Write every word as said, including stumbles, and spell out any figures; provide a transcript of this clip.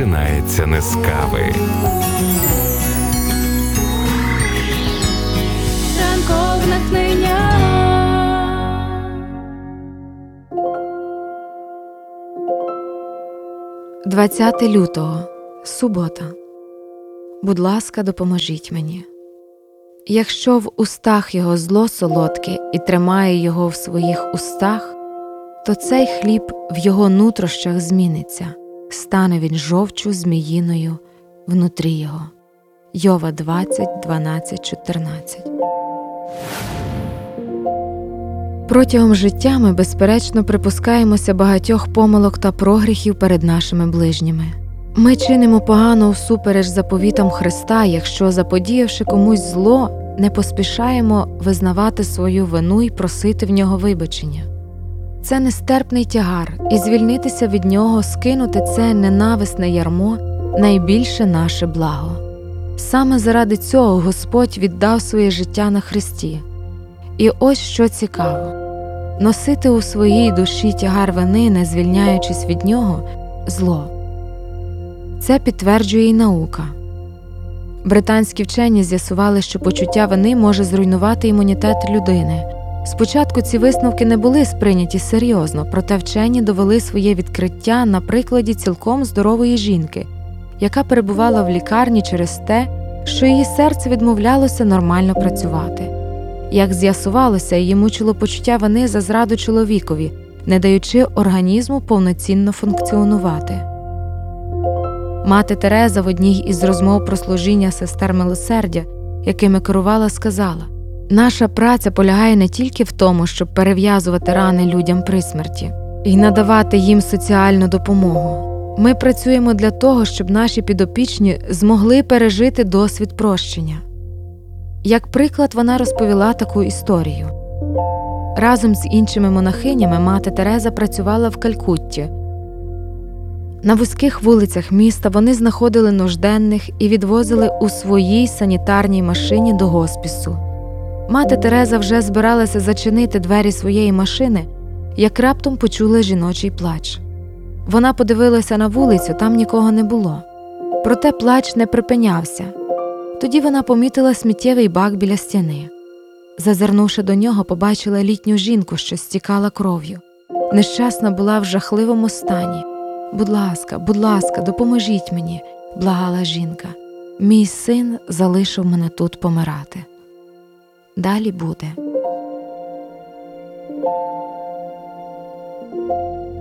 починається не з кави. Ранкове натхнення. двадцяте лютого. Субота. Будь ласка, допоможіть мені. Якщо в устах його зло солодке і тримає його в своїх устах, то цей хліб в його нутрощах зміниться, стане він жовчу зміїною внутрі його. Йова двадцять, дванадцять, чотирнадцять. Протягом життя ми, безперечно, припускаємося багатьох помилок та прогріхів перед нашими ближніми. Ми чинимо погано всупереч заповітам Христа, якщо, заподіявши комусь зло, не поспішаємо визнавати свою вину і просити в нього вибачення. Це нестерпний тягар, і звільнитися від нього, скинути це ненависне ярмо – найбільше наше благо. Саме заради цього Господь віддав своє життя на Христі. І ось що цікаво. Носити у своїй душі тягар вини, не звільняючись від нього – зло. Це підтверджує і наука. Британські вчені з'ясували, що почуття вини може зруйнувати імунітет людини. Спочатку ці висновки не були сприйняті серйозно, проте вчені довели своє відкриття на прикладі цілком здорової жінки, яка перебувала в лікарні через те, що її серце відмовлялося нормально працювати. Як з'ясувалося, її мучило почуття вини за зраду чоловікові, не даючи організму повноцінно функціонувати. Мати Тереза в одній із розмов про служіння сестер милосердя, якими керувала, сказала: «Наша праця полягає не тільки в тому, щоб перев'язувати рани людям при смерті і надавати їм соціальну допомогу. Ми працюємо для того, щоб наші підопічні змогли пережити досвід прощення». Як приклад, вона розповіла таку історію. Разом з іншими монахинями мати Тереза працювала в Калькутті. На вузьких вулицях міста вони знаходили нужденних і відвозили у своїй санітарній машині до госпісу. Мати Тереза вже збиралася зачинити двері своєї машини, як раптом почула жіночий плач. Вона подивилася на вулицю, там нікого не було. Проте плач не припинявся. Тоді вона помітила сміттєвий бак біля стіни. Зазирнувши до нього, побачила літню жінку, що стікала кров'ю. Нещасна була в жахливому стані. «Будь ласка, будь ласка, допоможіть мені», – благала жінка. «Мій син залишив мене тут помирати». Далі буде.